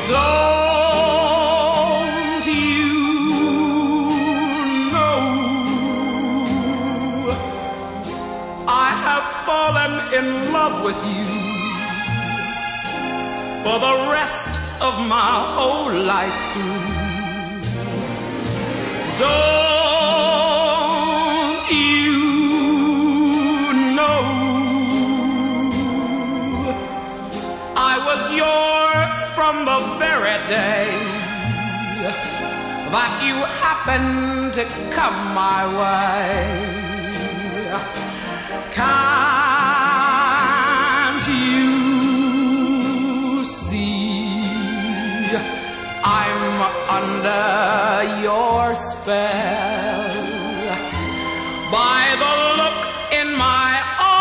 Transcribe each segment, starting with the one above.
Don't you know I have fallen in love with you for the rest of my whole life through. Don't you know I was yours from the very day that you happened to come my way? Can't you see I'm under your spell? By the look in my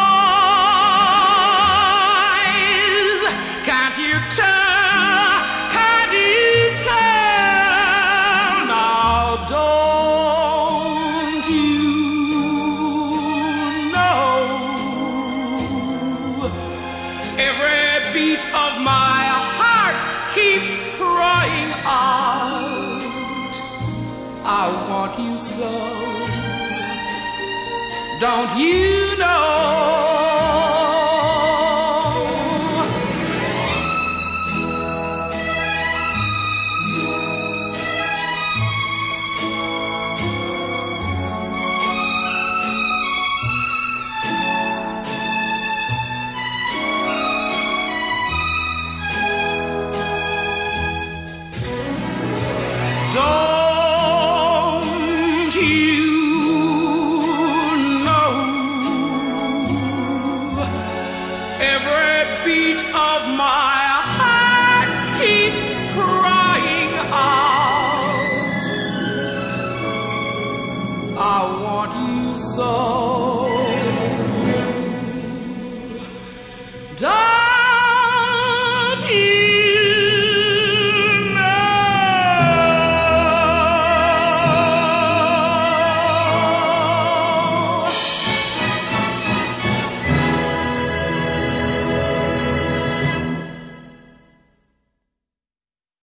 eyes, can't you tell? Can't you tell? Now don't you know every beat of my heart keeps crying out, I want you so. Don't you know? Don't you know every beat of my heart keeps crying out, I want you so.